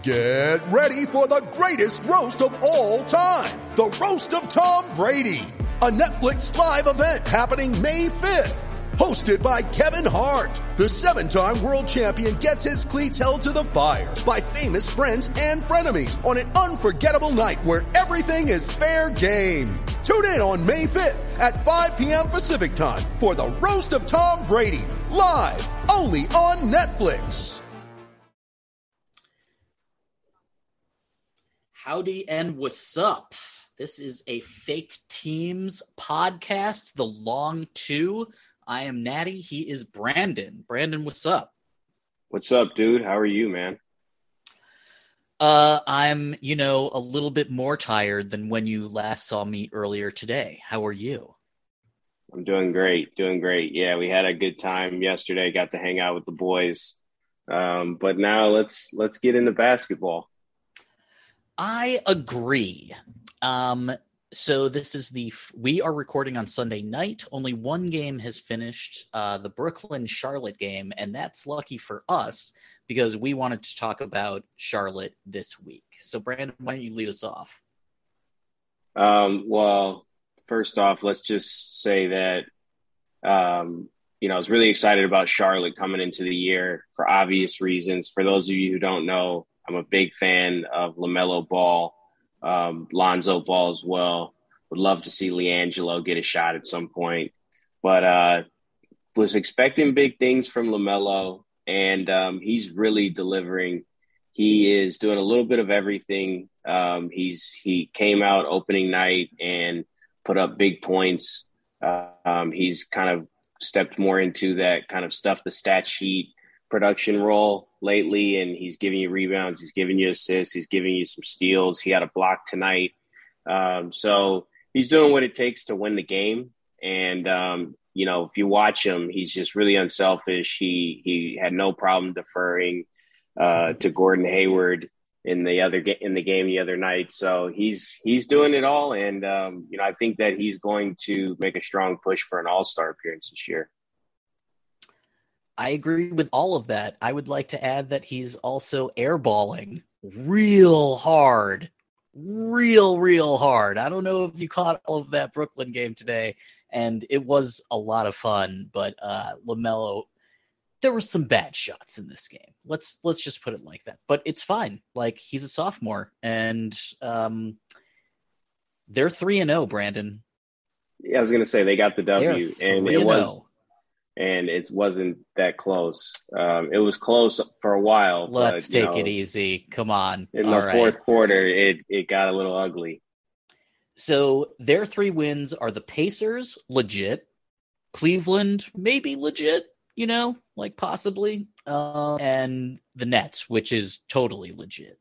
Get ready for the greatest roast of all time, the Roast of Tom Brady, a Netflix live event happening May 5th. Hosted by Kevin Hart, the 7-time world champion gets his cleats held to the fire by famous friends and frenemies on an unforgettable night where everything is fair game. Tune in on May 5th at 5 p.m. Pacific time for the Roast of Tom Brady, live only on Netflix. Howdy and what's up? This is a Fake Teams podcast, the Long Two. I am Natty. He is Brandon. Brandon, what's up? What's up, dude? How are you, man? I'm, a little bit more tired than when you last saw me earlier today. How are you? I'm doing great. Yeah, we had a good time yesterday. Got to hang out with the boys. But now let's get into basketball. I agree. So this is we are recording on Sunday night. Only one game has finished, the Brooklyn-Charlotte game, and that's lucky for us because we wanted to talk about Charlotte this week. So Brandon, why don't you lead us off? Well, first off, let's just say that, I was really excited about Charlotte coming into the year for obvious reasons. For those of you who don't know, I'm a big fan of LaMelo Ball, Lonzo Ball as well. Would love to see LiAngelo get a shot at some point. But was expecting big things from LaMelo, and he's really delivering. He is doing a little bit of everything. He came out opening night and put up big points. He's kind of stepped more into that kind of stuff the stat sheet production role lately, and he's giving you rebounds, he's giving you assists, he's giving you some steals. He had a block tonight. So he's doing what it takes to win the game. And, if you watch him, he's just really unselfish. He had no problem deferring to Gordon Hayward in the game the other night. So he's doing it all. And, I think that he's going to make a strong push for an all-star appearance this year. I agree with all of that. I would like to add that he's also airballing real hard. Real hard. I don't know if you caught all of that Brooklyn game today, and it was a lot of fun, but LaMelo, there were some bad shots in this game. Let's just put it like that. But it's fine. Like, he's a sophomore, and they're 3-0, Brandon. Yeah, I was going to say they got the W, and it wasn't that close. It was close for a while. Let's take it easy. Come on. In the fourth quarter, it got a little ugly. So their 3 wins are the Pacers, legit. Cleveland, maybe legit, possibly. And the Nets, which is totally legit.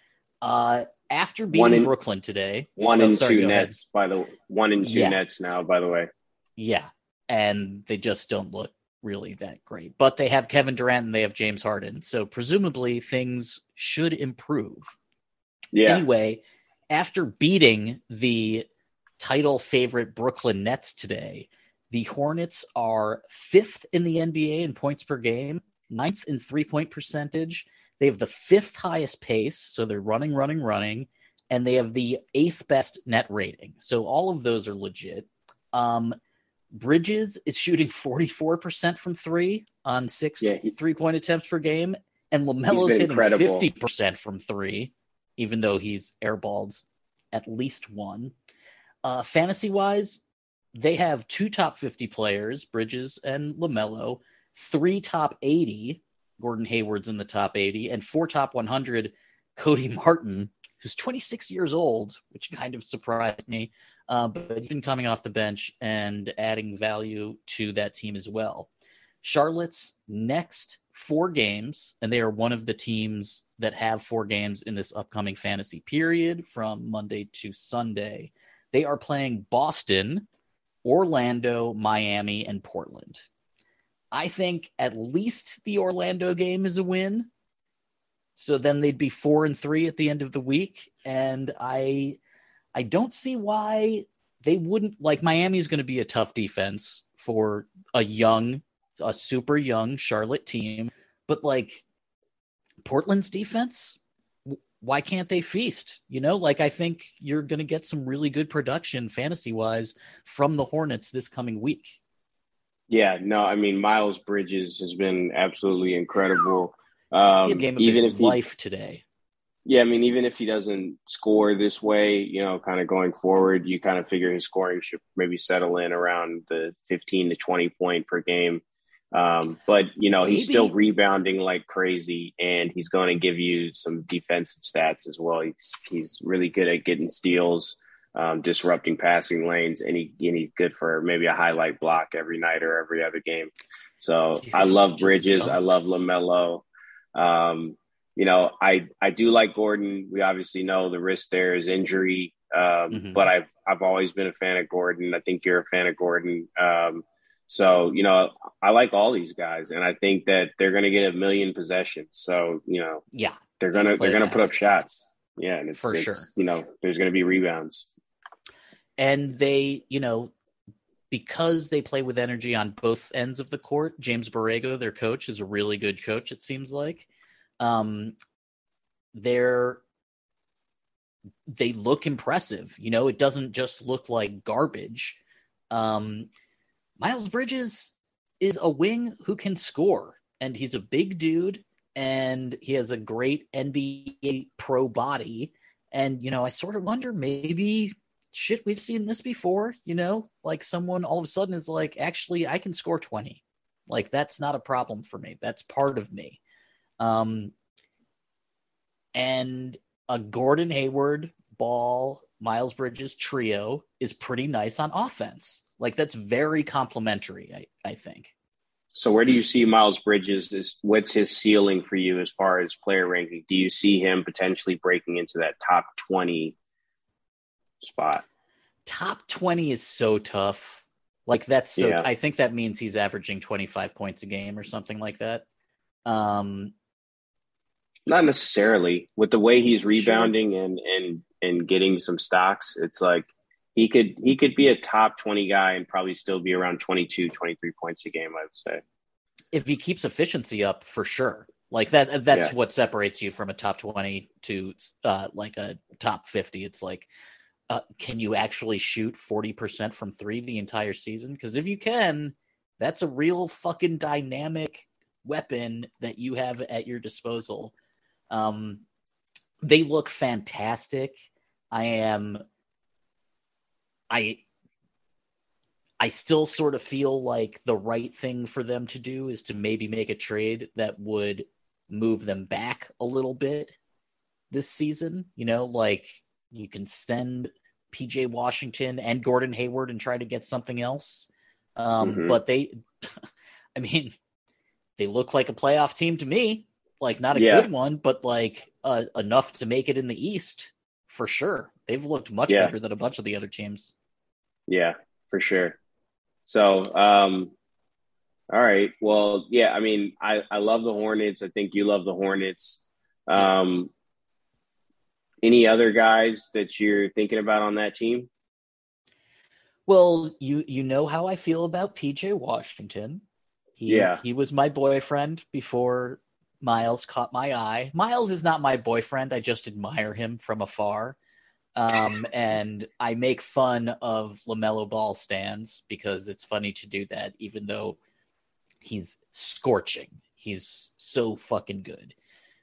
After beating Brooklyn today. 1 and 2 Nets, Nets now, by the way. Yeah. And they just don't look really that great. But they have Kevin Durant and they have James Harden. So presumably things should improve. Yeah. Anyway, after beating the title favorite Brooklyn Nets today, the Hornets are 5th in the NBA in points per game, 9th in 3-point percentage. They have the 5th highest pace. So they're running. And they have the 8th best net rating. So all of those are legit. Bridges is shooting 44% from 3 on 6 3-point attempts per game, and LaMelo's hitting incredible. 50% from 3, even though he's airballed at least 1. Fantasy-wise, they have 2 top 50 players, Bridges and LaMelo, 3 top 80, Gordon Hayward's in the top 80, and 4 top 100, Cody Martin, who's 26 years old, which kind of surprised me. But he's been coming off the bench and adding value to that team as well. Charlotte's next 4 games, and they are one of the teams that have 4 games in this upcoming fantasy period from Monday to Sunday. They are playing Boston, Orlando, Miami, and Portland. I think at least the Orlando game is a win. So then they'd be 4-3 at the end of the week. And I don't see why they wouldn't. Like, Miami's going to be a tough defense for a super young Charlotte team. But, like, Portland's defense, why can't they feast? Like I think you're going to get some really good production fantasy-wise from the Hornets this coming week. Yeah, no, I mean, Miles Bridges has been absolutely incredible. He had a game of his life today. Yeah, I mean, even if he doesn't score this way, kind of going forward, you kind of figure his scoring should maybe settle in around the 15 to 20 point per game. But, he's still rebounding like crazy, and he's going to give you some defensive stats as well. He's really good at getting steals, disrupting passing lanes, and he's good for maybe a highlight block every night or every other game. So I love Bridges. I love LaMelo. I do like Gordon. We obviously know the risk there is injury, but I've always been a fan of Gordon. I think you're a fan of Gordon. So, I like all these guys, and I think that they're going to get 1 million possessions. So, they're going to put up shots. Yeah. And it's sure. There's going to be rebounds. And they, because they play with energy on both ends of the court, James Borrego, their coach, is a really good coach, it seems like. They look impressive. It doesn't just look like garbage. Miles Bridges is a wing who can score, and he's a big dude, and he has a great NBA pro body. And, I sort of wonder, maybe, we've seen this before, like someone all of a sudden is like, actually, I can score 20. Like, that's not a problem for me. That's part of me. And a Gordon Hayward, Ball, Miles Bridges trio is pretty nice on offense. Like, that's very complimentary, I think. So where do you see Miles Bridges? What's his ceiling for you as far as player ranking? Do you see him potentially breaking into that top 20 spot? Top 20 is so tough. Like, that's so, yeah. I think that means he's averaging 25 points a game or something like that. Not necessarily. With the way he's rebounding and getting some stocks, it's like he could be a top 20 guy and probably still be around 22, 23 points a game, I would say. If he keeps efficiency up, for sure. Like that's what separates you from a top 20 to like a top 50. It's like, can you actually shoot 40% from three the entire season? Because if you can, that's a real fucking dynamic weapon that you have at your disposal. They look fantastic. I still sort of feel like the right thing for them to do is to maybe make a trade that would move them back a little bit this season. Like you can send PJ Washington and Gordon Hayward and try to get something else. But they look like a playoff team to me. Like not a good one, but like enough to make it in the East for sure. They've looked much better than a bunch of the other teams. Yeah, for sure. So, all right. Well, yeah, I mean, I love the Hornets. I think you love the Hornets. Yes. Any other guys that you're thinking about on that team? Well, you know how I feel about PJ Washington. He was my boyfriend before Miles caught my eye. Miles is not my boyfriend. I just admire him from afar. And I make fun of LaMelo Ball stands because it's funny to do that, even though he's scorching. He's so fucking good.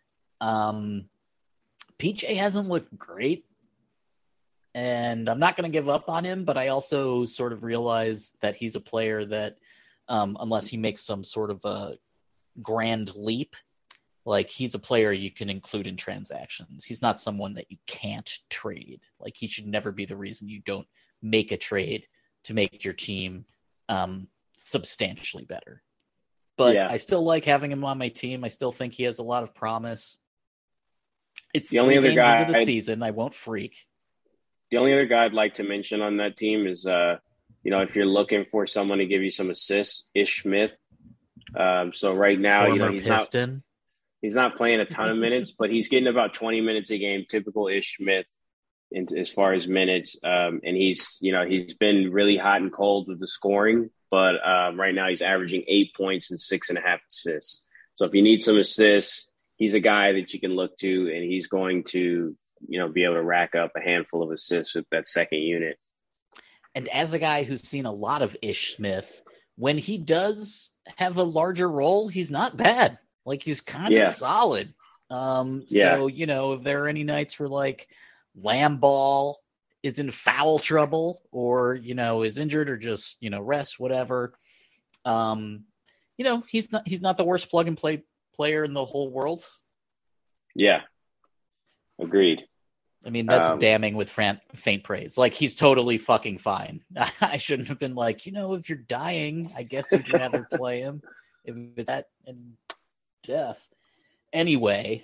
PJ hasn't looked great, and I'm not going to give up on him, but I also sort of realize that he's a player that, unless he makes some sort of a grand leap, like he's a player you can include in transactions. He's not someone that you can't trade. Like he should never be the reason you don't make a trade to make your team substantially better. But I still like having him on my team. I still think he has a lot of promise. It's the only other guy into the season. I won't freak. The only other guy I'd like to mention on that team is, if you're looking for someone to give you some assists, Ish Smith. So right now, he's not playing a ton of minutes, but he's getting about 20 minutes a game, typical Ish Smith as far as minutes. And he's been really hot and cold with the scoring, but right now he's averaging 8 points and 6.5 assists. So if you need some assists, he's a guy that you can look to, and he's going to, be able to rack up a handful of assists with that second unit. And as a guy who's seen a lot of Ish Smith, when he does have a larger role, he's not bad. Like, he's kind of solid. So, if there are any nights where, like, Lamb Ball is in foul trouble or, is injured or just, rest, whatever, he's not the worst plug and play player in the whole world. Yeah. Agreed. I mean, that's damning with faint praise. Like, he's totally fucking fine. I shouldn't have been like, if you're dying, I guess you'd rather play him if it's that and death. Anyway,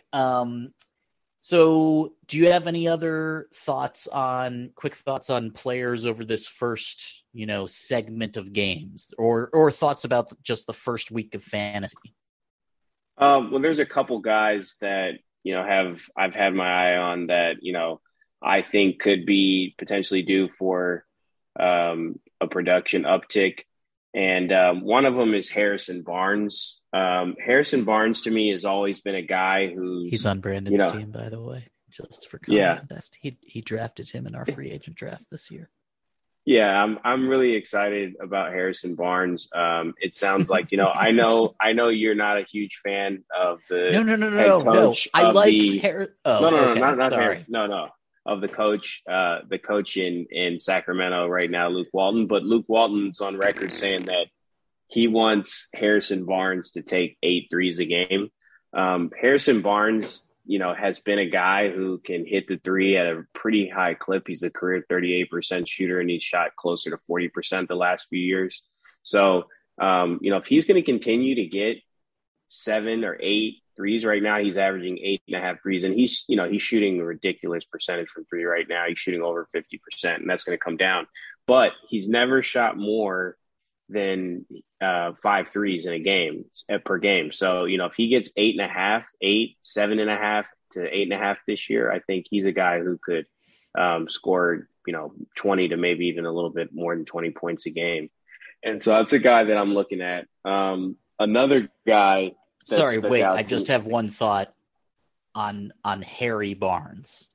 so do you have any other quick thoughts on players over this first, segment of games or thoughts about just the first week of fantasy? Well, there's a couple guys that, I've had my eye on that, I think could be potentially due for a production uptick. And one of them is Harrison Barnes. Harrison Barnes, to me, has always been a guy who's... He's on Brandon's team, by the way, just for context. Yeah. He drafted him in our free agent draft this year. Yeah, I'm really excited about Harrison Barnes. It sounds like, I know you're not a huge fan of the head coach. I like not Harrison. No. Of the coach in Sacramento right now, Luke Walton. But Luke Walton's on record saying that he wants Harrison Barnes to take 8 threes a game. Harrison Barnes, has been a guy who can hit the three at a pretty high clip. He's a career 38% shooter, and he's shot closer to 40% the last few years. So, if he's going to continue to get 7 or 8 threes right now, he's averaging 8.5 threes, and he's shooting a ridiculous percentage from three right now. He's shooting over 50%, and that's going to come down. But he's never shot more than 5 threes in a game per game. So, if he gets 8.5, 8, 7.5 to 8.5 this year, I think he's a guy who could score, 20 to maybe even a little bit more than 20 points a game. And so that's a guy that I'm looking at. Another guy. Sorry, wait, I just have one thought on Harry Barnes.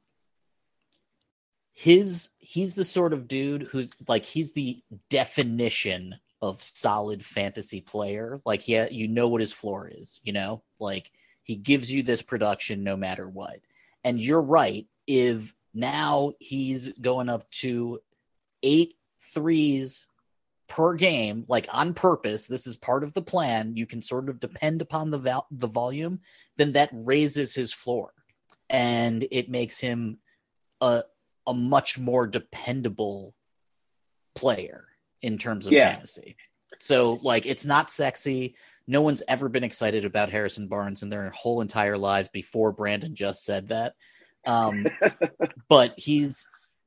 He's the sort of dude who's like, he's the definition of solid fantasy player. Like, what his floor is, like he gives you this production no matter what. And you're right. If now he's going up to 8 threes per game, like on purpose, this is part of the plan, you can sort of depend upon the volume, then that raises his floor. And it makes him a much more dependable player in terms of fantasy. So, like, it's not sexy. No one's ever been excited about Harrison Barnes in their whole entire lives before Brandon just said that. But he's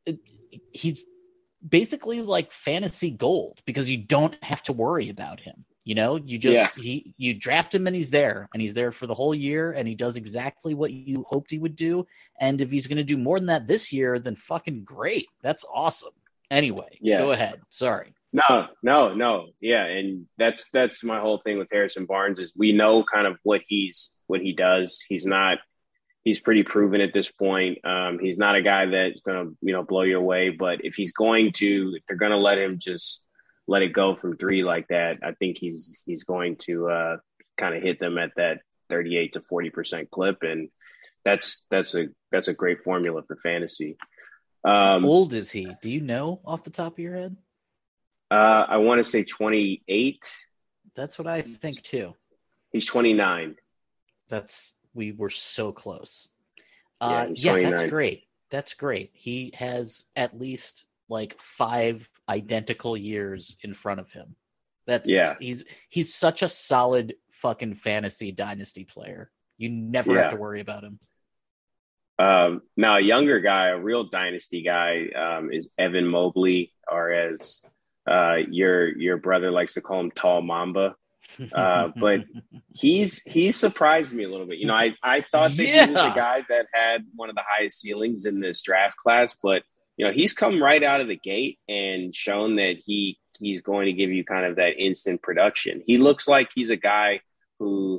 basically like fantasy gold because you don't have to worry about him. You draft him and he's there for the whole year, and he does exactly what you hoped he would do. And if he's going to do more than that this year, then fucking great. That's awesome. Anyway, go ahead. Sorry. No. Yeah. And that's my whole thing with Harrison Barnes is we know kind of what he does. He's pretty proven at this point. He's not a guy that's going to, blow you away, but if they're going to let him just let it go from three like that, I think he's going to kind of hit them at that 38 to 40% clip. And that's a great formula for fantasy. How old is he? Do you know off the top of your head? I want to say 28. That's what I think too. He's 29. We were so close. He's 29. That's great. He has at least like 5 identical years in front of him. He's such a solid fucking fantasy dynasty player. You never have to worry about him. Now, a younger guy, a real dynasty guy, is Evan Mobley, or as your brother likes to call him, Tall Mamba. But he's surprised me a little bit. I thought that he was a guy that had one of the highest ceilings in this draft class, but he's come right out of the gate and shown that he's going to give you kind of that instant production. He looks like he's a guy who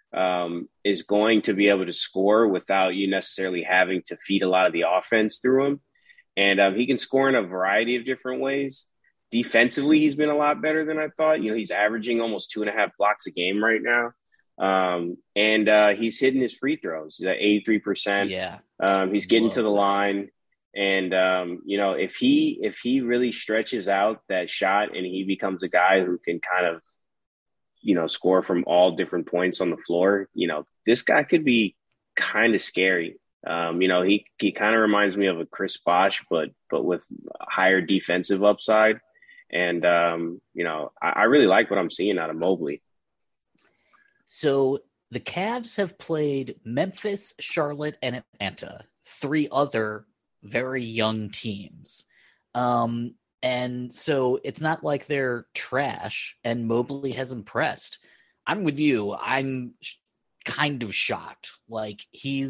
is going to be able to score without you necessarily having to feed a lot of the offense through him. And he can score in a variety of different ways. Defensively, he's been a lot better than I thought. You know, he's averaging almost 2.5 blocks a game right now. And he's hitting his free throws. He's at 83%. Yeah. He's getting to the line. And, you know, if he really stretches out that shot and he becomes a guy who can kind of, you know, score from all different points on the floor, you know, this guy could be kind of scary. You know, he kind of reminds me of a Chris Bosh, but with higher defensive upside. And, you know, I really like what I'm seeing out of Mobley. So the Cavs have played Memphis, Charlotte, and Atlanta, 3 other very young teams. And so it's not like they're trash, and Mobley has impressed. I'm with you. I'm kind of shocked. Like,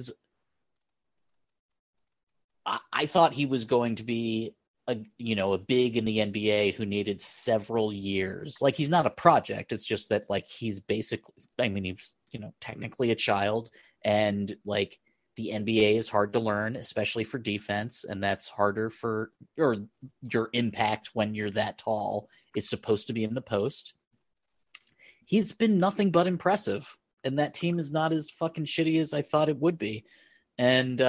I thought he was going to be a big in the NBA who needed several years. Like, he's not a project. It's just that, like, he's basically, I mean, he's, you know, technically a child, and like the NBA is hard to learn, especially for defense. And that's harder your impact when you're that tall is supposed to be in the post. He's been nothing but impressive. And that team is not as fucking shitty as I thought it would be. And,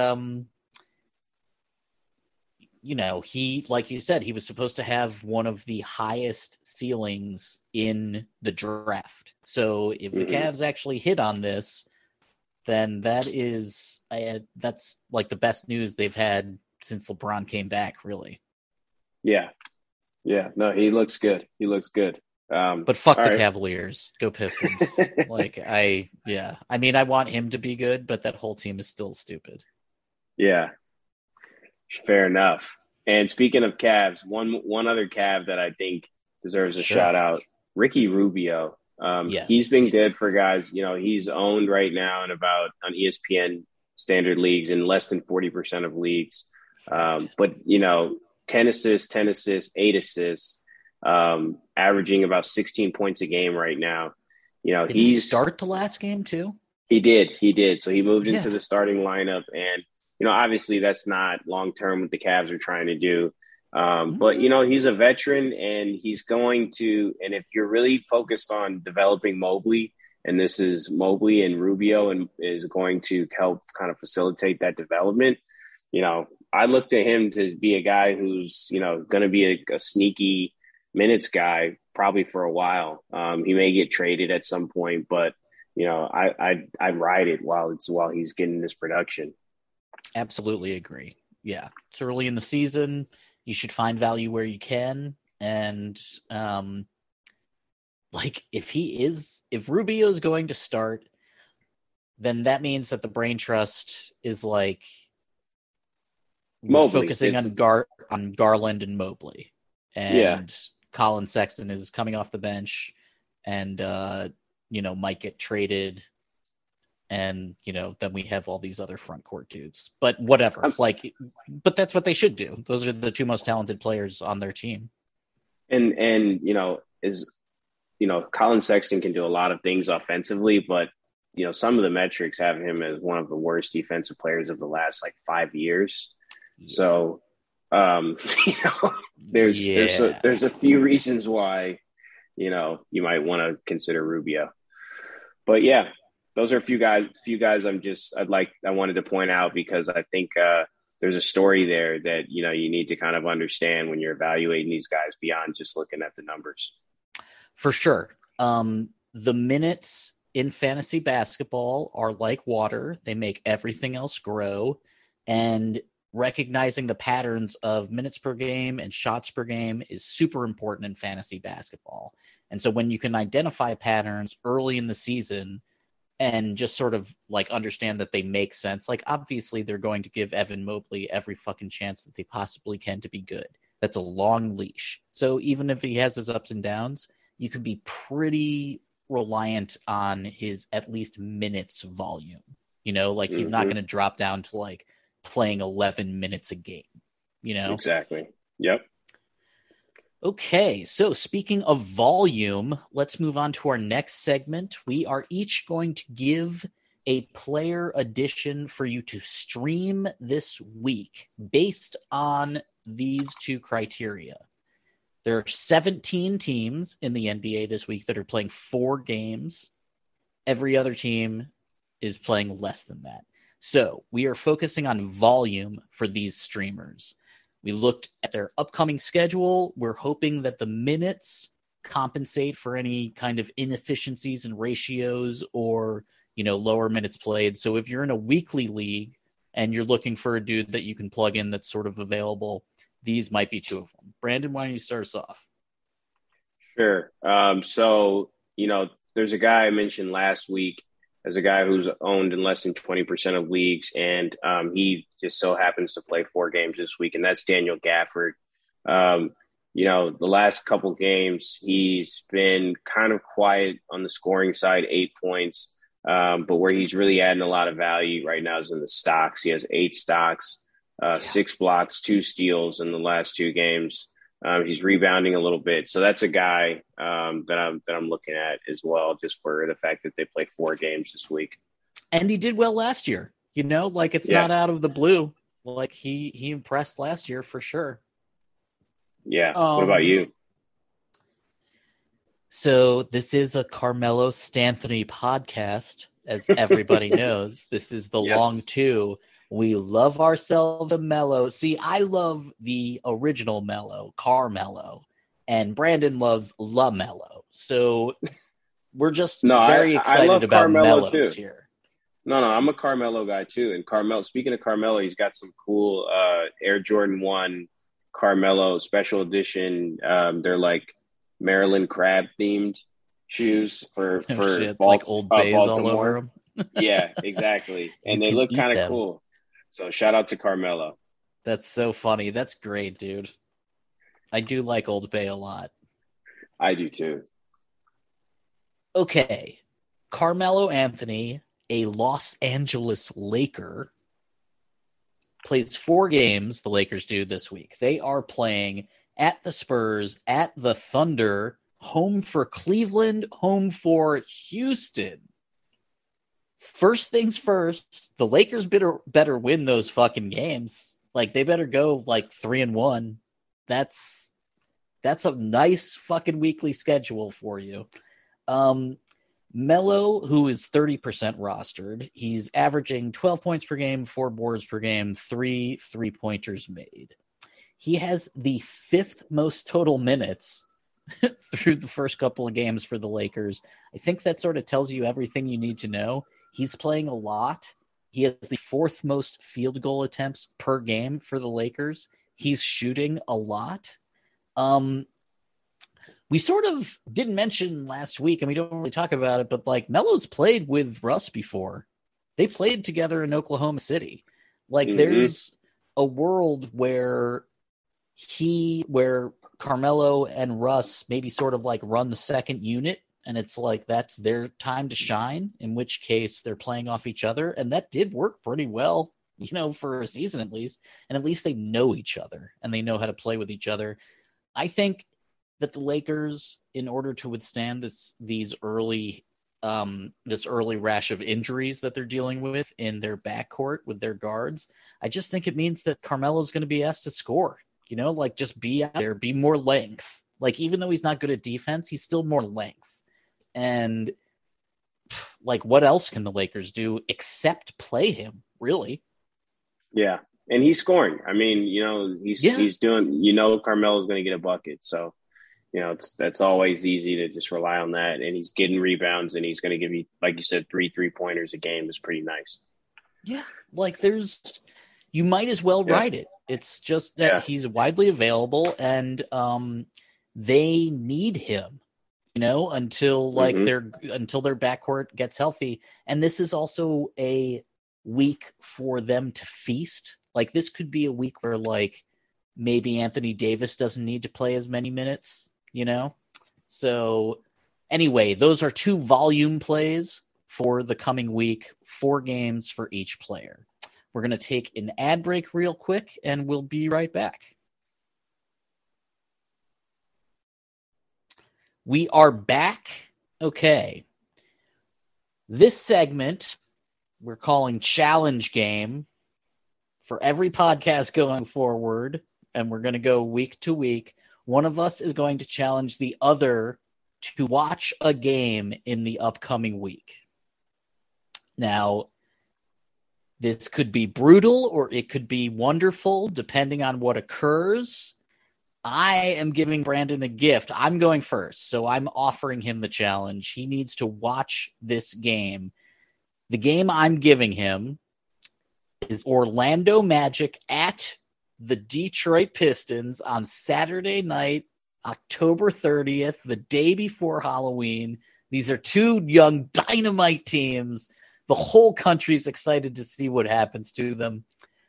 you know, he, like you said, he was supposed to have one of the highest ceilings in the draft. So if the Cavs actually hit on this, then that's like the best news they've had since LeBron came back, really. Yeah. Yeah. No, he looks good. But fuck the Cavaliers. Go Pistons. I mean, I want him to be good, but that whole team is still stupid. Yeah. Fair enough. And speaking of Cavs, one other Cav that I think deserves a shout out, Ricky Rubio. Yes. He's been good for guys. You know, he's owned right now on ESPN standard leagues in less than 40% of leagues. But, you know, 10 assists, 8 assists, averaging about 16 points a game right now. You know, Did he start the last game too? He did. So he moved into the starting lineup, and, you know, obviously that's not long-term what the Cavs are trying to do. But, you know, he's a veteran, and he's going to, and if you're really focused on developing Mobley, and this is Mobley and Rubio and is going to help kind of facilitate that development, you know, I look to him to be a guy who's, you know, going to be a sneaky minutes guy probably for a while. He may get traded at some point, but, you know, I ride it while he's getting this production. Absolutely agree. Yeah. It's early in the season. You should find value where you can. And if Rubio is going to start, then that means that the brain trust is like focusing on Garland and Mobley. And Colin Sexton is coming off the bench and, you know, might get traded. And, you know, then we have all these other front court dudes. But whatever. But that's what they should do. Those are the 2 most talented players on their team. And you know, Colin Sexton can do a lot of things offensively, but, you know, some of the metrics have him as one of the worst defensive players of the last 5 years. Yeah. So, you know, there's a few reasons why, you know, you might want to consider Rubio. But yeah, those are a few guys I wanted to point out, because I think there's a story there that, you know, you need to kind of understand when you're evaluating these guys beyond just looking at the numbers. For sure. The minutes in fantasy basketball are like water. They make everything else grow. And recognizing the patterns of minutes per game and shots per game is super important in fantasy basketball. And so when you can identify patterns early in the season and just sort of understand that they make sense, obviously they're going to give Evan Mobley every fucking chance that they possibly can to be good. That's a long leash. So even if he has his ups and downs, you can be pretty reliant on his at least minutes volume. You know, he's not going to drop down to playing 11 minutes a game, you know? Exactly. Yep. Okay, so speaking of volume, let's move on to our next segment. We are each going to give a player addition for you to stream this week based on these two criteria. There are 17 teams in the NBA this week that are playing 4 games. Every other team is playing less than that. So we are focusing on volume for these streamers. We looked at their upcoming schedule. We're hoping that the minutes compensate for any kind of inefficiencies in ratios or, lower minutes played. So if you're in a weekly league and you're looking for a dude that you can plug in that's sort of available, these might be 2 of them. Brandon, why don't you start us off? Sure. So, there's a guy I mentioned last week as a guy who's owned in less than 20% of leagues, and he just so happens to play 4 games this week, and that's Daniel Gafford. The last couple games, he's been kind of quiet on the scoring side, 8 points, but where he's really adding a lot of value right now is in the stocks. He has 8 stocks, 6 blocks, 2 steals in the last 2 games. He's rebounding a little bit. So that's a guy that I'm looking at as well, just for the fact that they play 4 games this week. And he did well last year, it's not out of the blue. Like he impressed last year for sure. Yeah. What about you? So this is a Carmelo Stanthony podcast, as everybody knows. This is the long 2. We love ourselves a Melo. See, I love the original Melo, Carmelo, and Brandon loves LaMelo. So we're just very excited about Carmelo too. Here. No, I'm a Carmelo guy too. And Carmelo, speaking of Carmelo, he's got some cool Air Jordan 1 Carmelo special edition. They're like Maryland crab themed shoes for like Old Bay's all over them. Yeah, exactly. And they look kind of cool. So shout out to Carmelo. That's so funny. That's great, dude. I do like Old Bay a lot. I do too. Okay. Carmelo Anthony, a Los Angeles Laker, plays 4 games, the Lakers do this week. They are playing at the Spurs, at the Thunder, home for Cleveland, home for Houston. First things first, the Lakers better win those fucking games. Like, they better go 3-1. That's a nice fucking weekly schedule for you. Melo, who is 30% rostered, he's averaging 12 points per game, 4 boards per game, 3 3-pointers made. He has the 5th most total minutes through the first couple of games for the Lakers. I think that sort of tells you everything you need to know. He's playing a lot. He has the 4th most field goal attempts per game for the Lakers. He's shooting a lot. We sort of didn't mention last week, and we don't really talk about it, but Melo's played with Russ before. They played together in Oklahoma City. There's a world where Carmelo and Russ maybe sort of run the second unit, and it's that's their time to shine, in which case they're playing off each other. And that did work pretty well, for a season at least. And at least they know each other and they know how to play with each other. I think that the Lakers, in order to withstand this early rash of injuries that they're dealing with in their backcourt with their guards, I just think it means that Carmelo's going to be asked to score, just be out there, be more length. Even though he's not good at defense, he's still more length. And what else can the Lakers do except play him, really? Yeah. And he's scoring. I mean, he's doing, Carmelo's going to get a bucket. So, that's always easy to just rely on that. And he's getting rebounds, and he's going to give you, like you said, 3 3-pointers a game is pretty nice. Yeah. You might as well ride it. It's just that he's widely available, and they need him, until their backcourt gets healthy. And this is also a week for them to feast. This could be a week where maybe Anthony Davis doesn't need to play as many minutes, So anyway, those are 2 volume plays for the coming week, 4 games for each player. We're going to take an ad break real quick, and we'll be right back. We are back. Okay. This segment we're calling Challenge Game. For every podcast going forward, and we're going to go week to week, one of us is going to challenge the other to watch a game in the upcoming week. Now, this could be brutal or it could be wonderful, depending on what occurs. I am giving Brandon a gift. I'm going first, so I'm offering him the challenge. He needs to watch this game. The game I'm giving him is Orlando Magic at the Detroit Pistons on Saturday night, October 30th, the day before Halloween. These are two young dynamite teams. The whole country's excited to see what happens to them.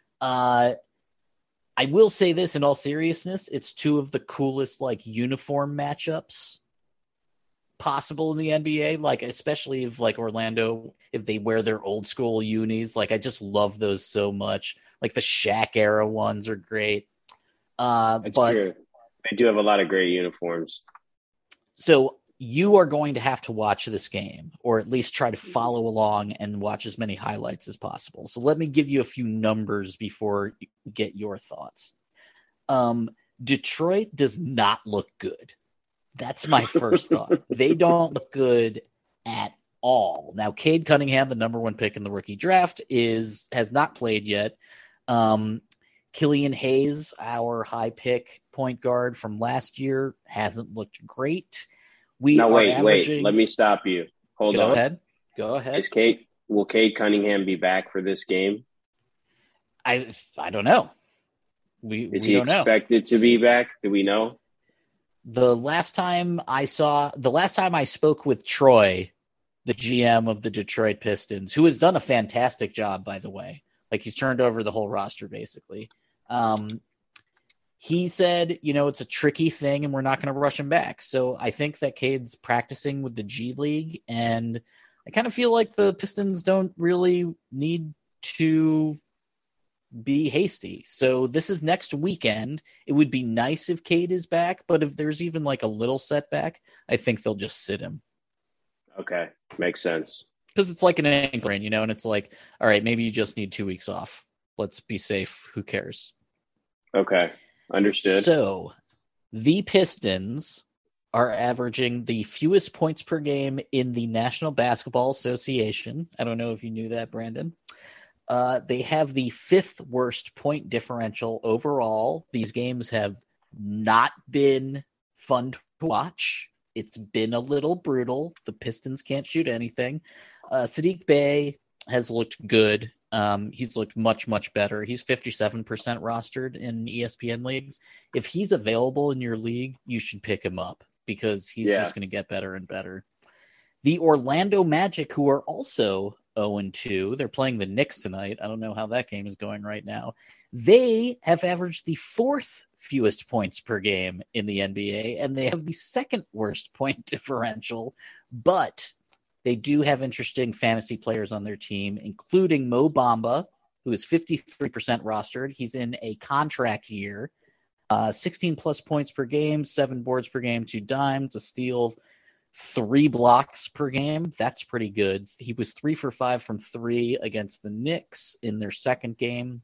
I will say this in all seriousness. It's two of the coolest, uniform matchups possible in the NBA. Especially if, Orlando, if they wear their old school unis. I just love those so much. The Shaq era ones are great. That's true. They do have a lot of great uniforms. So you are going to have to watch this game, or at least try to follow along and watch as many highlights as possible. So let me give you a few numbers before you get your thoughts. Detroit does not look good. That's my first thought. They don't look good at all. Now, Cade Cunningham, the number one pick in the rookie draft, has not played yet. Killian Hayes, our high pick point guard from last year, hasn't looked great. Wait. Let me stop you. Hold on. Go ahead. Will Cade Cunningham be back for this game? I don't know. Is he expected to be back? Do we know? The last time I spoke with Troy, the GM of the Detroit Pistons, who has done a fantastic job, by the way. He's turned over the whole roster, basically. He said, it's a tricky thing and we're not going to rush him back. So I think that Cade's practicing with the G League, and I kind of feel like the Pistons don't really need to be hasty. So this is next weekend. It would be nice if Cade is back, but if there's even a little setback, I think they'll just sit him. Okay. Makes sense. Because it's like an anchoring, and it's all right, maybe you just need 2 weeks off. Let's be safe. Who cares? Okay. Understood. So the Pistons are averaging the fewest points per game in the National Basketball Association. I don't know if you knew that, Brandon. They have the 5th worst point differential overall. These games have not been fun to watch. It's been a little brutal. The Pistons can't shoot anything. Saddiq Bey has looked good. He's looked much, much better. He's 57% rostered in ESPN leagues. If he's available in your league, you should pick him up because he's just going to get better and better. The Orlando Magic, who are also 0-2, they're playing the Knicks tonight. I don't know how that game is going right now. They have averaged the 4th fewest points per game in the NBA, and they have the 2nd worst point differential, but they do have interesting fantasy players on their team, including Mo Bamba, who is 53% rostered. He's in a contract year, 16-plus points per game, 7 boards per game, 2 dimes, a steal, 3 blocks per game. That's pretty good. He was 3 for 5 from 3 against the Knicks in their second game.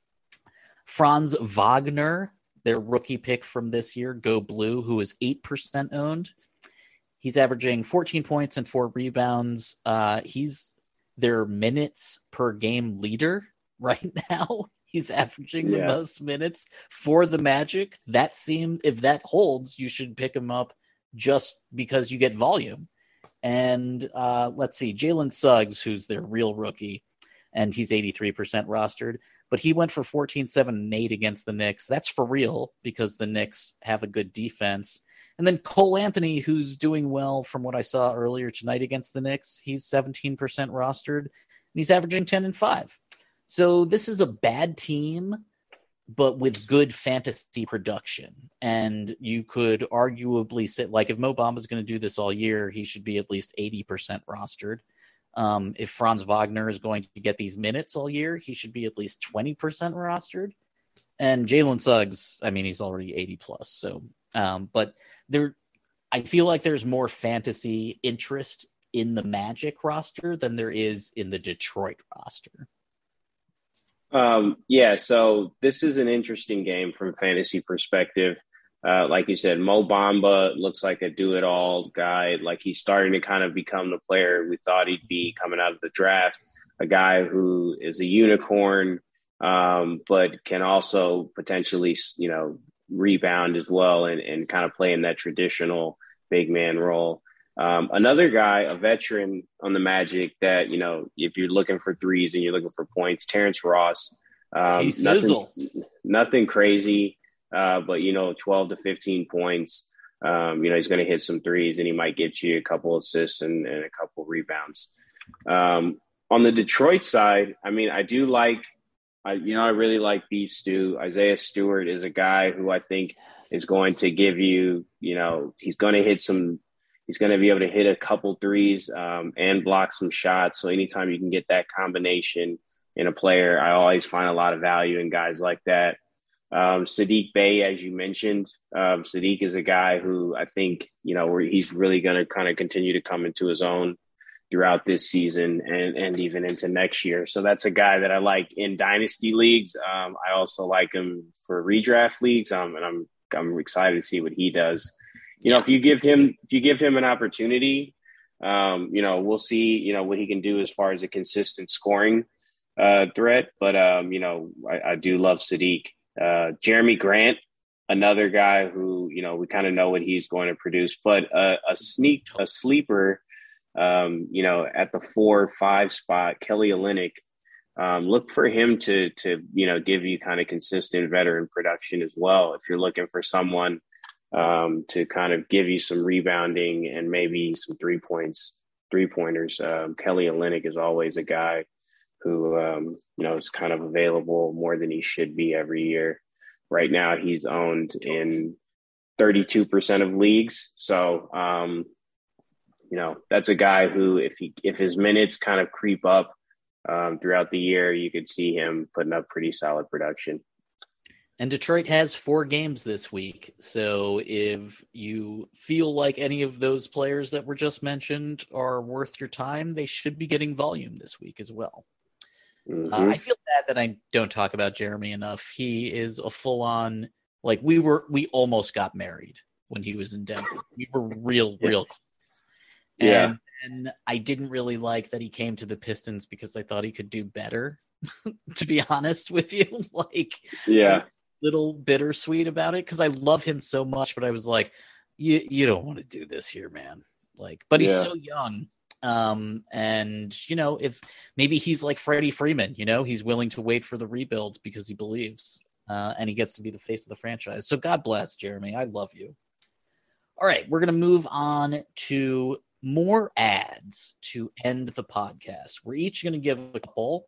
Franz Wagner, their rookie pick from this year, Go Blue, who is 8% owned. He's averaging 14 points and 4 rebounds. He's their minutes per game leader right now. He's averaging the most minutes for the Magic. If that holds, you should pick him up just because you get volume. And let's see, Jalen Suggs, who's their real rookie, and he's 83% rostered. But he went for 14, 7, and 8 against the Knicks. That's for real because the Knicks have a good defense. And then Cole Anthony, who's doing well from what I saw earlier tonight against the Knicks, he's 17% rostered, and he's averaging 10 and 5. So this is a bad team, but with good fantasy production. And you could arguably say, if Mo Bamba's going to do this all year, he should be at least 80% rostered. If Franz Wagner is going to get these minutes all year, he should be at least 20% rostered. And Jalen Suggs, he's already 80 plus. So, but I feel like there's more fantasy interest in the Magic roster than there is in the Detroit roster. Yeah, so this is an interesting game from fantasy perspective. Like you said, Mo Bamba looks like a do-it-all guy. Like he's starting to kind of become the player we thought he'd be coming out of the draft, a guy who is a unicorn, but can also potentially, rebound as well and kind of play in that traditional big man role. Another guy, a veteran on the Magic that, if you're looking for threes and you're looking for points, Terrence Ross, nothing crazy, but 12 to 15 points. He's going to hit some threes and he might get you a couple assists and a couple rebounds. On the Detroit side, I mean, I really like Beef Stew. Isaiah Stewart is a guy who I think is going to give you, he's going to be able to hit a couple threes and block some shots. So anytime you can get that combination in a player, I always find a lot of value in guys like that. Saddiq Bey, as you mentioned, Saddiq is a guy who I think, where he's really going to kind of continue to come into his own throughout this season and even into next year. So that's a guy that I like in dynasty leagues. I also like him for redraft leagues. And I'm excited to see what he does. If you give him an opportunity, we'll see, what he can do as far as a consistent scoring threat. But, I do love Saddiq. Jeremy Grant, another guy who, we kind of know what he's going to produce, but a sleeper, at the 4-5 spot, Kelly Olynyk, look for him to give you kind of consistent veteran production as well. If you're looking for someone to kind of give you some rebounding and maybe some 3-pointers, Kelly Olynyk is always a guy who, is kind of available more than he should be every year. Right now, he's owned in 32% of leagues. So, that's a guy who, if his minutes kind of creep up throughout the year, you could see him putting up pretty solid production. And Detroit has 4 games this week. So if you feel like any of those players that were just mentioned are worth your time, they should be getting volume this week as well. Mm-hmm. I feel bad that I don't talk about Jeremy enough. He is a full-on, like we almost got married when he was in Denver. We were real close. And I didn't really like that he came to the Pistons because I thought he could do better, to be honest with you. I'm a little bittersweet about it because I love him so much, but I was like, you don't want to do this here, man. But he's so young. And if maybe he's like Freddie Freeman, he's willing to wait for the rebuild because he believes, and he gets to be the face of the franchise. So God bless Jeremy. I love you. All right. We're going to move on to more ads to end the podcast. We're each going to give a couple.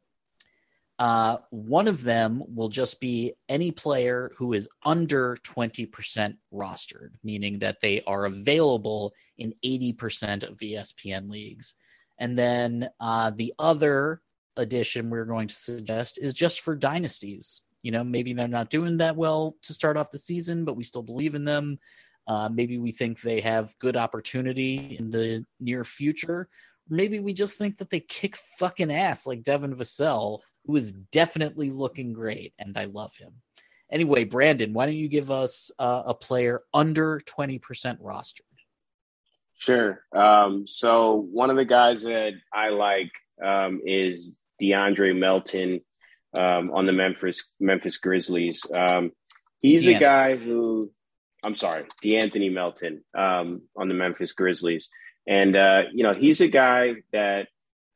One of them will just be any player who is under 20% rostered, meaning that they are available in 80% of ESPN leagues. And then the other addition we're going to suggest is just for dynasties. Maybe they're not doing that well to start off the season, but we still believe in them. Maybe we think they have good opportunity in the near future. Maybe we just think that they kick fucking ass like Devin Vassell, who is definitely looking great, and I love him. Anyway, Brandon, why don't you give us a player under 20% rostered? Sure. So one of the guys that I like is DeAndre Melton on the Memphis Grizzlies. He's a guy who – I'm sorry, DeAnthony Melton on the Memphis Grizzlies. And, he's a guy that,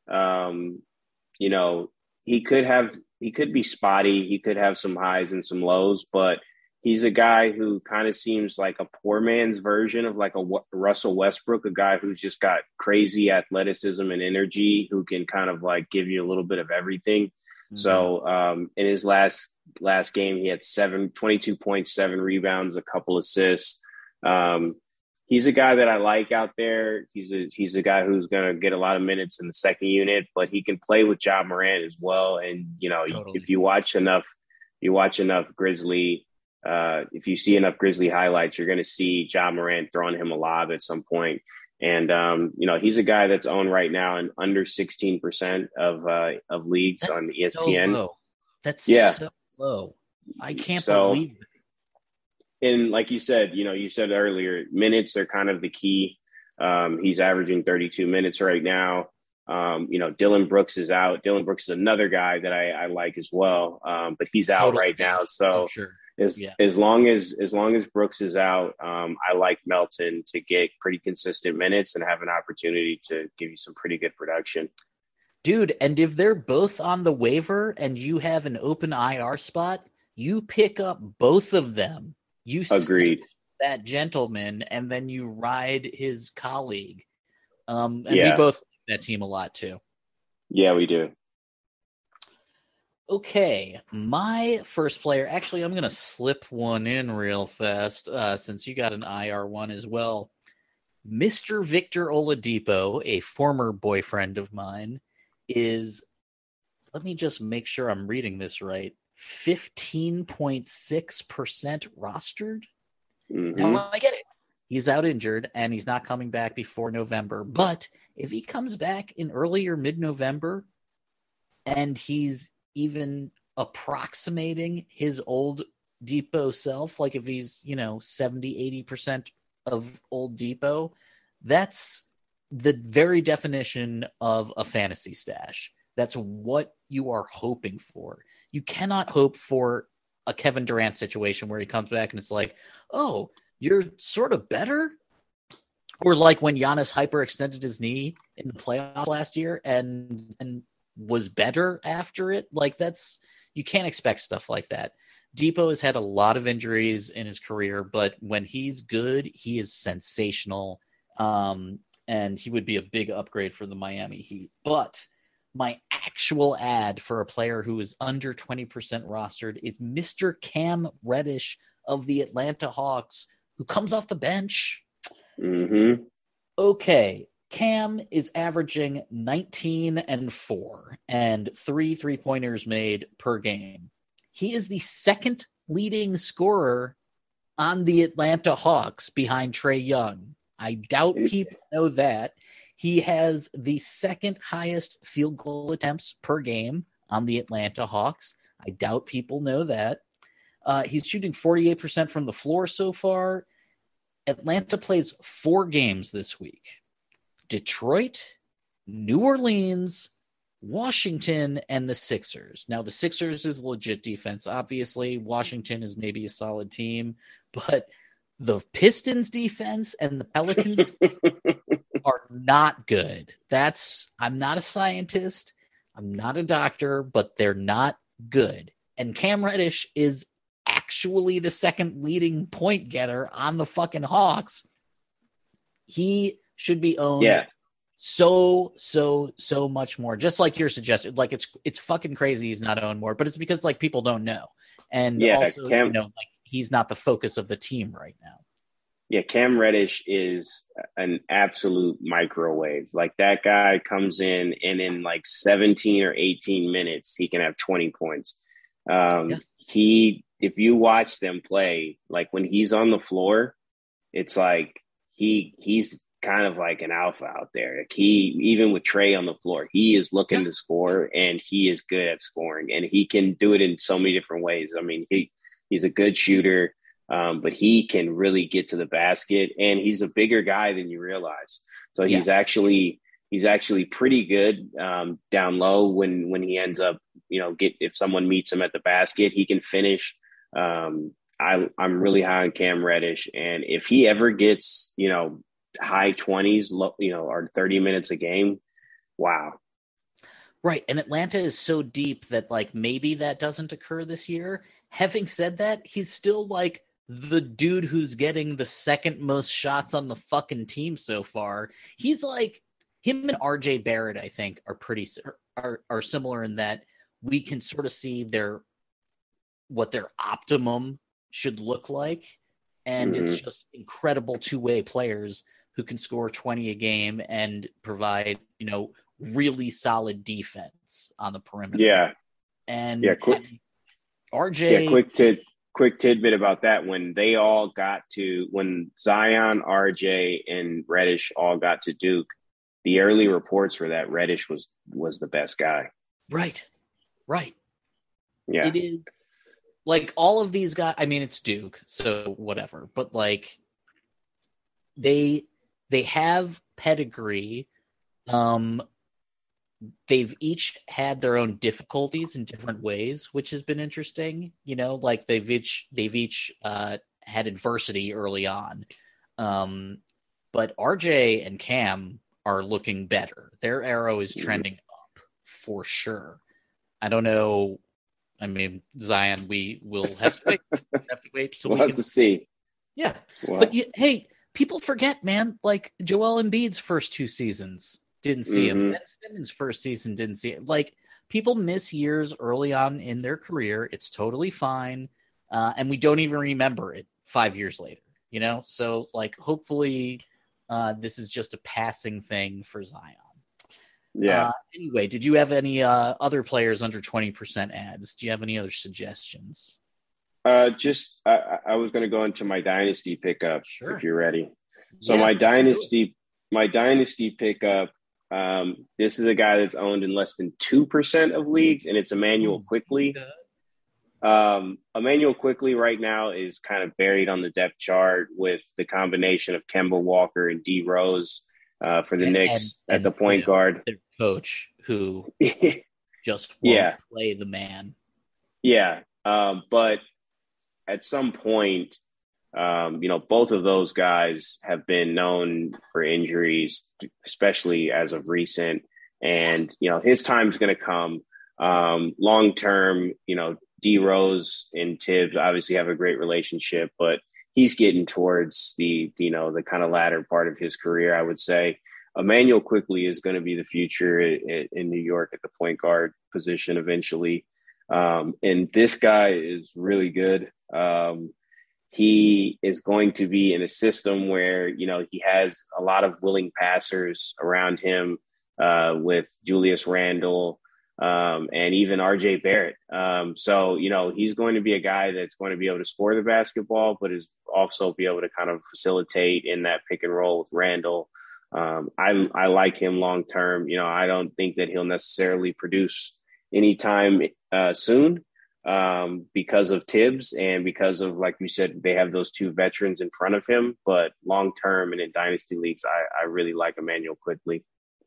he could be spotty. He could have some highs and some lows, but he's a guy who kind of seems like a poor man's version of like a Russell Westbrook, a guy who's just got crazy athleticism and energy, who can kind of like give you a little bit of everything. Mm-hmm. So in his last game, he had 22 points, 7 rebounds, a couple assists. He's a guy that I like out there. He's a guy who's going to get a lot of minutes in the second unit, but he can play with Ja Morant as well. And, totally. If you watch enough Grizzly if you see enough Grizzly highlights, you're going to see Ja Morant throwing him a lob at some point. And, he's a guy that's owned right now in under 16% of leagues on ESPN. So low. That's so low. I can't believe it. And like you said, you said earlier, minutes are kind of the key. He's averaging 32 minutes right now. Dillon Brooks is out. Dillon Brooks is another guy that I like as well. But he's out right now. So as long as Brooks is out, I like Melton to get pretty consistent minutes and have an opportunity to give you some pretty good production. Dude, and if they're both on the waiver and you have an open IR spot, you pick up both of them. You agreed that gentleman, and then you ride his colleague. And we both like that team a lot too. Yeah, we do. Okay, my first player. Actually, I'm going to slip one in real fast since you got an IR one as well. Mr. Victor Oladipo, a former boyfriend of mine, is. Let me just make sure I'm reading this right. 15.6% rostered. Mm-hmm. Now, I get it. He's out injured and he's not coming back before November. But if he comes back in early or mid-November and he's even approximating his old Depot self, like if he's, 70, 80% of old Depot, that's the very definition of a fantasy stash. That's what you are hoping for. You cannot hope for a Kevin Durant situation where he comes back and it's like, oh, you're sort of better. Or like when Giannis hyperextended his knee in the playoffs last year and was better after it. Like you can't expect stuff like that. Depot has had a lot of injuries in his career, but when he's good, he is sensational. And he would be a big upgrade for the Miami Heat. But my actual ad for a player who is under 20% rostered is Mr. Cam Reddish of the Atlanta Hawks, who comes off the bench. Mm-hmm. Okay, Cam is averaging 19 and 4 and 3 3-pointers made per game. He is the second leading scorer on the Atlanta Hawks behind Trae Young. I doubt people know that. He has the second highest field goal attempts per game on the Atlanta Hawks. I doubt people know that. He's shooting 48% from the floor so far. Atlanta plays 4 games this week. Detroit, New Orleans, Washington, and the Sixers. Now, the Sixers is legit defense. Obviously, Washington is maybe a solid team, but the Pistons defense and the Pelicans are not good. I'm not a scientist. I'm not a doctor, but they're not good. And Cam Reddish is actually the second leading point getter on the fucking Hawks. He should be owned so much more. Just like you're suggesting. Like it's fucking crazy he's not owned more, but it's because like people don't know. And also, he's not the focus of the team right now. Yeah, Cam Reddish is an absolute microwave. Like that guy comes in and in like 17 or 18 minutes, he can have 20 points. If you watch them play, like when he's on the floor, it's like he's kind of like an alpha out there. Like even with Trae on the floor, he is looking to score and he is good at scoring and he can do it in so many different ways. I mean, he's a good shooter. But he can really get to the basket, and he's a bigger guy than you realize. So he's actually pretty good down low when he ends up, if someone meets him at the basket, he can finish. I'm really high on Cam Reddish, and if he ever gets high 20s, or 30 minutes a game, wow. Right, and Atlanta is so deep that like maybe that doesn't occur this year. Having said that, he's still like the dude who's getting the second most shots on the fucking team so far. He's like him and RJ Barrett, I think, are similar in that we can sort of see what their optimum should look like. And it's just incredible two-way players who can score 20 a game and provide, really solid defense on the perimeter. Yeah. And quick. RJ. Quick quick tidbit about that. When Zion, RJ, and Reddish all got to Duke, the early reports were that Reddish was the best guy. Right. Yeah. It is. Like, all of these guys, I mean, it's Duke, so whatever. But, like, they have pedigree. They've each had their own difficulties in different ways, which has been interesting. You know, like they've each had adversity early on. But RJ and Cam are looking better. Their arrow is trending up for sure. I don't know. I mean, Zion, we will have to wait. We'll have to see. Yeah. Wow. But hey, people forget, man, like Joel Embiid's first 2 seasons didn't see him. Ben Simmons' first season didn't see it. Like, people miss years early on in their career. It's totally fine. And we don't even remember it 5 years later, you know? So, like, hopefully this is just a passing thing for Zion. Yeah. Anyway, did you have any other players under 20% ads? Do you have any other suggestions? I was going to go into my dynasty pickup if you're ready. So my dynasty pickup, this is a guy that's owned in less than 2% of leagues, and it's Immanuel Quickley. Immanuel Quickley right now is kind of buried on the depth chart with the combination of Kemba Walker and D Rose for the Knicks at the point guard. Their coach who just won't play the man. Yeah. But at some point, both of those guys have been known for injuries, especially as of recent. And, his time's going to come. Long term, D Rose and Tibbs obviously have a great relationship, but he's getting towards the kind of latter part of his career, I would say. Immanuel Quickley is going to be the future in New York at the point guard position eventually. And this guy is really good. He is going to be in a system where, he has a lot of willing passers around him with Julius Randle and even RJ Barrett. So, he's going to be a guy that's going to be able to score the basketball, but is also be able to kind of facilitate in that pick and roll with Randle. I like him long term. I don't think that he'll necessarily produce anytime soon because of Tibbs and because of, like you said, they have those 2 veterans in front of him. But long term and in dynasty leagues, I really like Immanuel Quickley.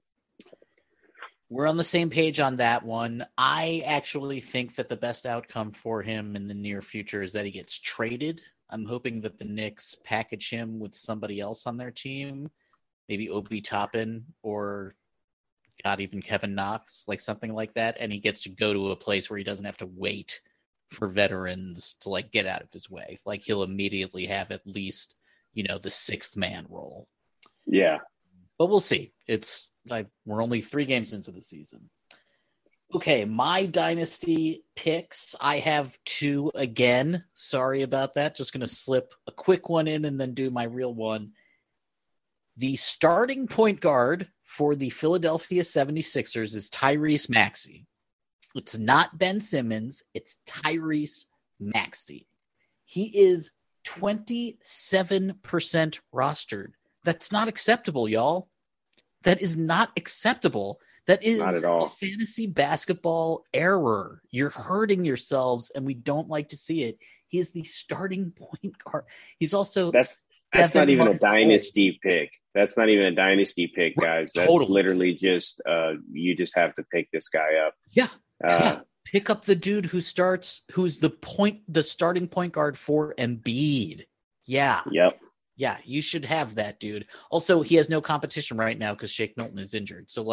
We're on the same page on that one. I actually think that the best outcome for him in the near future is that he gets traded. I'm hoping that the Knicks package him with somebody else on their team, maybe Obi Toppin or even Kevin Knox, like something like that. And he gets to go to a place where he doesn't have to wait for veterans to get out of his way. Like, he'll immediately have at least, the 6th man role. Yeah. But we'll see. We're only 3 games into the season. Okay, my dynasty picks. I have 2 again. Sorry about that. Just going to slip a quick one in and then do my real one. The starting point guard for the Philadelphia 76ers is Tyrese Maxey. It's not Ben Simmons. It's Tyrese Maxey. He is 27% rostered. That's not acceptable, y'all. That is not acceptable. That is not at all. A fantasy basketball error. You're hurting yourselves, and we don't like to see it. He is the starting point guard. He's also that's not even a dynasty pick. That's not even a dynasty pick, guys. That's literally just you just have to pick this guy up. Yeah. Pick up the dude who's the starting point guard for Embiid. Yeah. Yep. Yeah, you should have that dude. Also, he has no competition right now because Shake Milton is injured. So,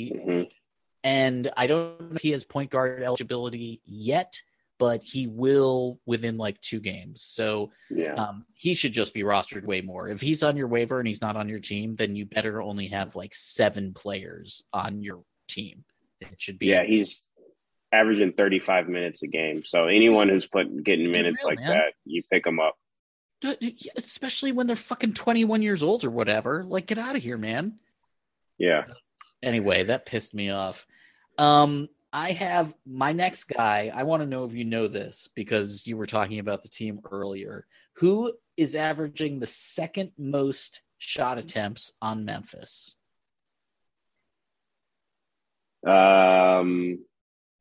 and I don't know if he has point guard eligibility yet, but he will within 2 games. So, he should just be rostered way more. If he's on your waiver and he's not on your team, then you better only have 7 players on your team. It should be. Yeah, he's averaging 35 minutes a game. So, anyone who's getting minutes that, you pick him up. Especially when they're fucking 21 years old or whatever. Get out of here, man. Yeah. Anyway, that pissed me off. I have my next guy. I want to know if you know this because you were talking about the team earlier. Who is averaging the second most shot attempts on Memphis? Bane.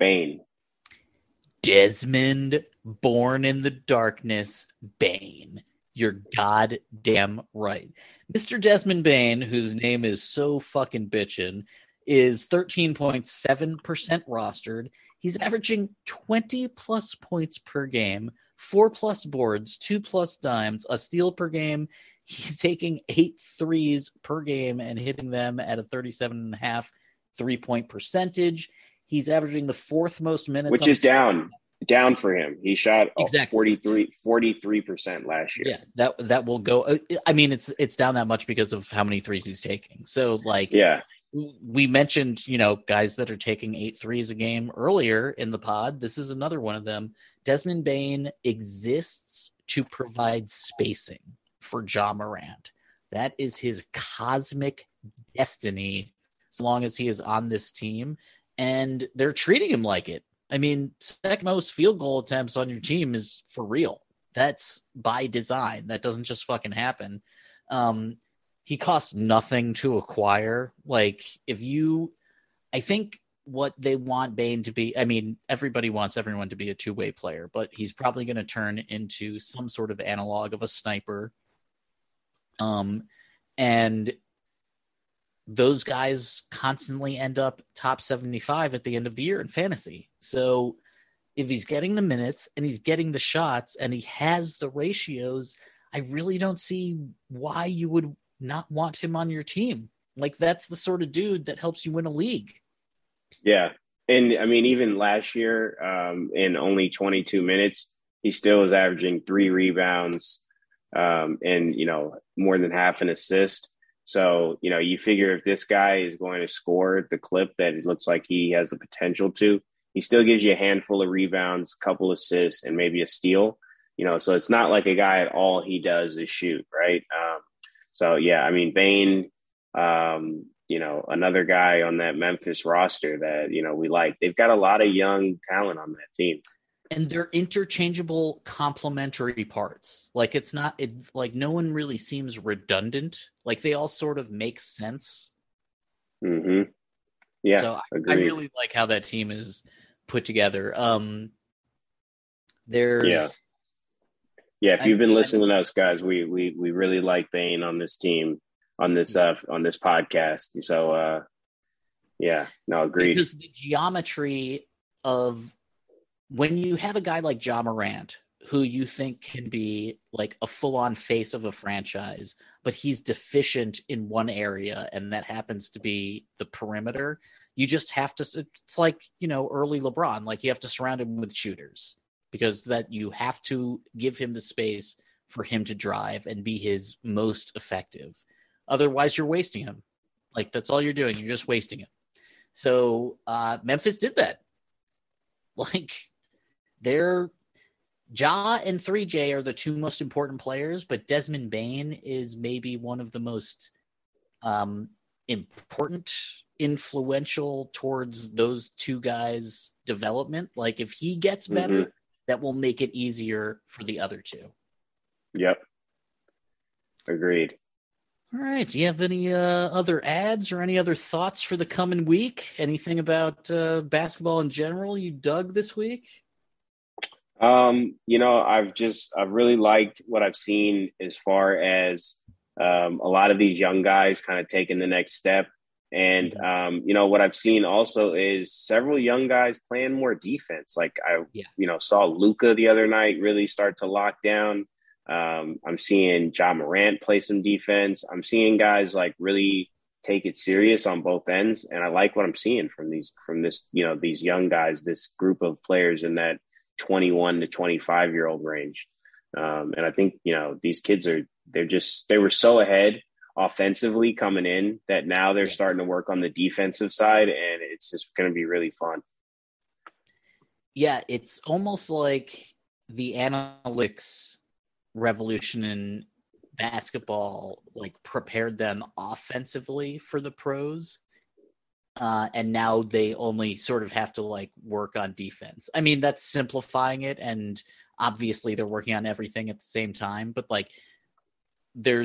Desmond, born in the darkness, Bane. You're goddamn right. Mr. Desmond Bane, whose name is so fucking bitchin', is 13.7% rostered. He's averaging 20 plus points per game, 4 plus boards, 2 plus dimes, a steal per game. He's taking 8 threes per game and hitting them at a 37.5 3-point percentage. He's averaging the 4th most minutes. Which is down for him. He shot exactly 43% last year. Yeah, that will go. I mean, it's down that much because of how many threes he's taking. So, like, yeah, we mentioned, guys that are taking 8 threes a game earlier in the pod. This is another one of them. Desmond Bane exists to provide spacing for Ja Morant. That is his cosmic destiny as long as he is on this team. And they're treating him like it. I mean, second most field goal attempts on your team is for real. That's by design. That doesn't just fucking happen. He costs nothing to acquire. Like, I think what they want Bane to be, I mean, everybody wants everyone to be a two-way player, but he's probably going to turn into some sort of analog of a sniper. And those guys constantly end up top 75 at the end of the year in fantasy. So if he's getting the minutes and he's getting the shots and he has the ratios, I really don't see why you would not want him on your team. Like, that's the sort of dude that helps you win a league. Yeah. And I mean, even last year, in only 22 minutes, he still was averaging 3 rebounds, and, more than half an assist. So, you figure if this guy is going to score the clip that it looks like he has the potential to, he still gives you a handful of rebounds, couple assists, and maybe a steal, so it's not like a guy at all he does is shoot, right? So, yeah, I mean, Bane, another guy on that Memphis roster that, we like. They've got a lot of young talent on that team. And they're interchangeable complementary parts. Like, like no one really seems redundant. Like, they all sort of make sense. Mm-hmm. Yeah. So I really like how that team is put together. There's if you've been listening to us guys, we really like Bane on this team, on this podcast. So agreed. Because the geometry of when you have a guy like Ja Morant, who you think can be like a full-on face of a franchise, but he's deficient in one area, and that happens to be the perimeter, you just have to, it's like, early LeBron, like you have to surround him with shooters because that you have to give him the space for him to drive and be his most effective. Otherwise, you're wasting him. Like, that's all you're doing. You're just wasting him. So Memphis did that. Like, they're Ja and 3J are the two most important players, but Desmond Bane is maybe one of the most important, influential towards those two guys' development. Like, if he gets better, that will make it easier for the other two. Yep. Agreed. All right. Do you have any other ads or any other thoughts for the coming week? Anything about basketball in general you dug this week? I've really liked what I've seen as far as a lot of these young guys kind of taking the next step. And, what I've seen also is several young guys playing more defense. Like I saw Luka the other night really start to lock down. I'm seeing Ja Morant play some defense. I'm seeing guys like really take it serious on both ends. And I like what I'm seeing from these young guys, this group of players in that 21 to 25-year-old range. And I think, these kids they were so ahead offensively coming in that now they're starting to work on the defensive side, and it's just going to be really fun. Yeah. It's almost like the analytics revolution in basketball, like, prepared them offensively for the pros. and now they only sort of have to like work on defense. I mean, that's simplifying it, and obviously they're working on everything at the same time, but like there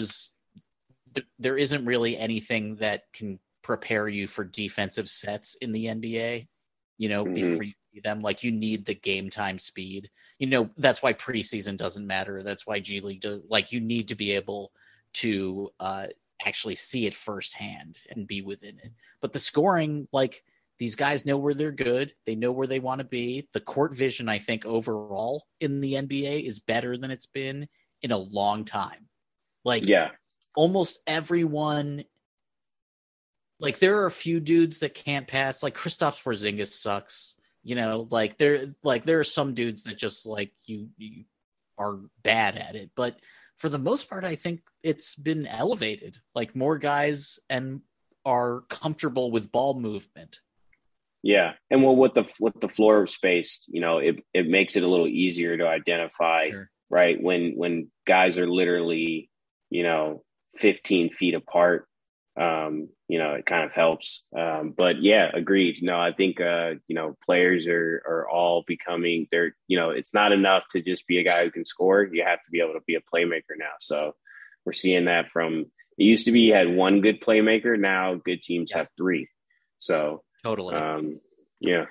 isn't really anything that can prepare you for defensive sets in the NBA, before you see them. Like, you need the game time speed. That's why preseason doesn't matter. That's why G League does. Like, you need to be able to actually see it firsthand and be within it. But the scoring, like, these guys know where they're good. They know where they want to be. The court vision, I think, overall in the NBA is better than it's been in a long time. Like, almost everyone, like, there are a few dudes that can't pass. Like, Kristaps Porzingis sucks. Like, there are some dudes that just, like, you are bad at it. But for the most part, I think it's been elevated. Like, more guys are comfortable with ball movement. Yeah, and well, with the floor spaced, it makes it a little easier to identify, right? When guys are literally, 15 feet apart, it kind of helps. But yeah, agreed. I think players are all becoming. It's not enough to just be a guy who can score. You have to be able to be a playmaker now. So we're seeing that from. It used to be you had one good playmaker. Now good teams have three. So. Totally. Yeah.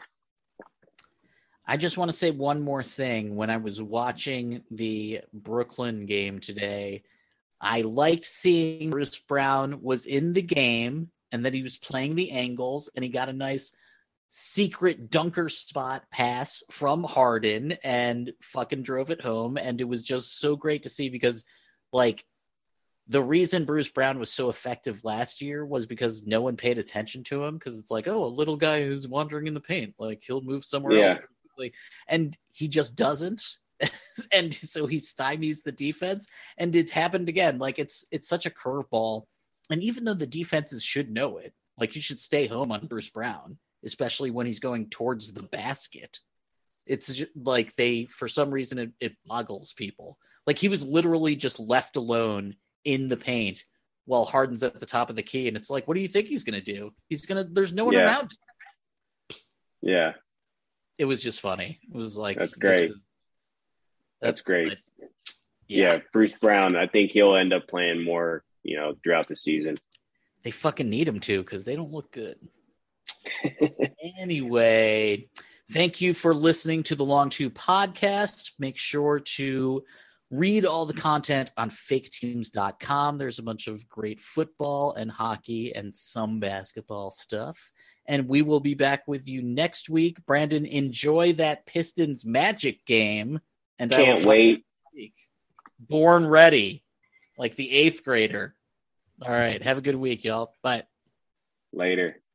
I just want to say one more thing. When I was watching the Brooklyn game today, I liked seeing Bruce Brown was in the game and that he was playing the angles, and he got a nice secret dunker spot pass from Harden and fucking drove it home. And it was just so great to see, because, like, the reason Bruce Brown was so effective last year was because no one paid attention to him, because it's like, oh, a little guy who's wandering in the paint, like, he'll move somewhere else quickly. And he just doesn't. And so he stymies the defense, and it's happened again. Like, it's such a curveball. And even though the defenses should know it, like, you should stay home on Bruce Brown, especially when he's going towards the basket. It's just, like, for some reason, it boggles people. Like, he was literally just left alone in the paint while Harden's at the top of the key, and it's like, what do you think he's going to do? There's no one around him. Yeah. It was just funny. It was like, that's great. That's great. Yeah. Bruce Brown, I think he'll end up playing more, throughout the season. They fucking need him to, because they don't look good. Anyway, thank you for listening to the Long Two podcast. Make sure to read all the content on faketeams.com. There's a bunch of great football and hockey and some basketball stuff. And we will be back with you next week. Brandon, enjoy that Pistons Magic game. And can't wait. Born ready, like the 8th grader. All right. Have a good week, y'all. Bye. Later.